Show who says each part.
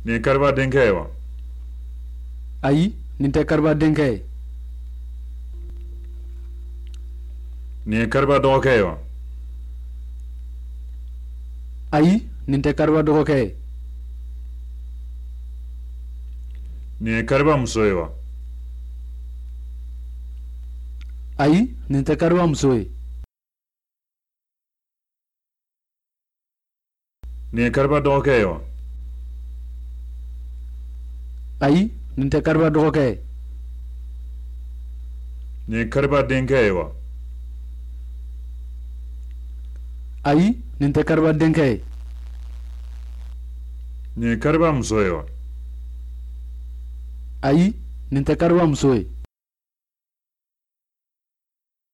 Speaker 1: Nin kariba denkɛ ye wa?
Speaker 2: Ayi, nin tɛ kariba denkɛ ye.
Speaker 1: Nin ye kariba dɔgɔkɛ ye wa?
Speaker 2: Ayi, nin tɛ kariba dɔgɔkɛ ye.
Speaker 1: Nin ye kariba muso ye wa?
Speaker 2: Ayi, nin tɛ kariba muso ye.
Speaker 1: Nin ye kariba dɔgɔkɛ ye wa?
Speaker 2: Ayi, nin tɛ kariba dɔgɔkɛ ye.
Speaker 1: Nin ye kariba denkɛ ye wa?
Speaker 2: Ayi, nin tɛ kariba denkɛ ye.
Speaker 1: Nin ye kariba muso ye wa?
Speaker 2: Ayi, nin tɛ kariba muso ye.